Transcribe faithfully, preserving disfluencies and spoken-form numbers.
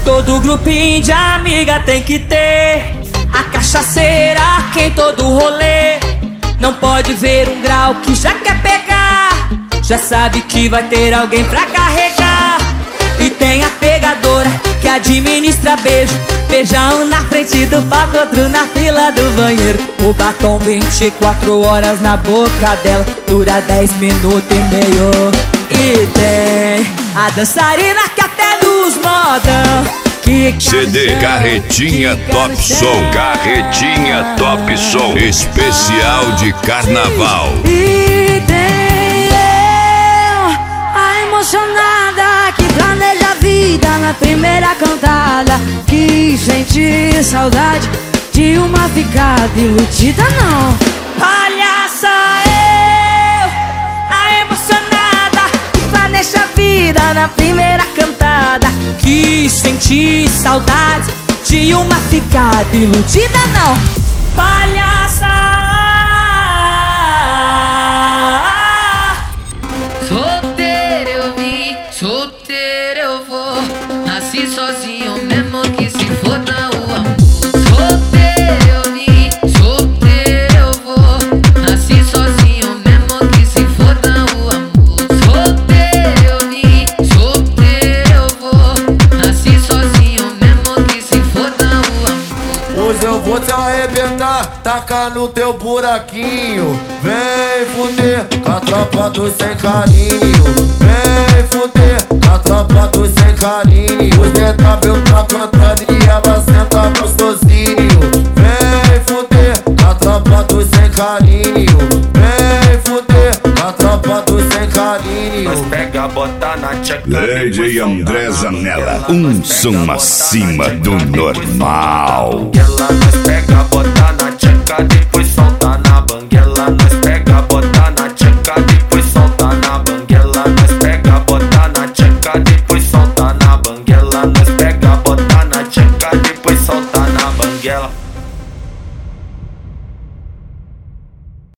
Todo grupinho de amiga tem que ter a cachaceira que em todo rolê não pode ver um grau que já quer pegar, já sabe que vai ter alguém pra carregar. E tem a pegadora que administra beijo, beija um na frente do palco, outro na fila do banheiro. O batom vinte e quatro horas na boca dela, dura dez minutos e meio. E tem a dançarina que até nos modão C D Carretinha Top Som, Carretinha Top Som, especial de carnaval. E tem eu, a emocionada que planeja a vida na primeira cantada, que sente saudade de uma ficada iludida não. Palhaça eu, a emocionada que planeja a vida na primeira cantada, que senti saudade de uma ficada iludida não. Palhaça. Solteiro eu vim, solteiro eu vou, nasci sozinho mesmo que se foda o amor. Solteiro eu vim, solteiro eu vou, nasci sozinho mesmo que se foda o amor. Solteiro eu vim, solteiro eu vou, nasci sozinho mesmo que se foda o amor. Hoje eu vou te arrebentar, tacar no teu buraquinho. Vem fuder com a tropa dos sem carinho. Vem fuder com a tropa dos sem carinho. Os dentábeis tá cantando e ela senta gostosinho. Vem fuder com a tropa dos sem carinho. Vem fuder com a tropa dos sem carinho. Nós pega, bota na tcheca. Lady André Zanella, um som acima do normal. Ela nós pega, bota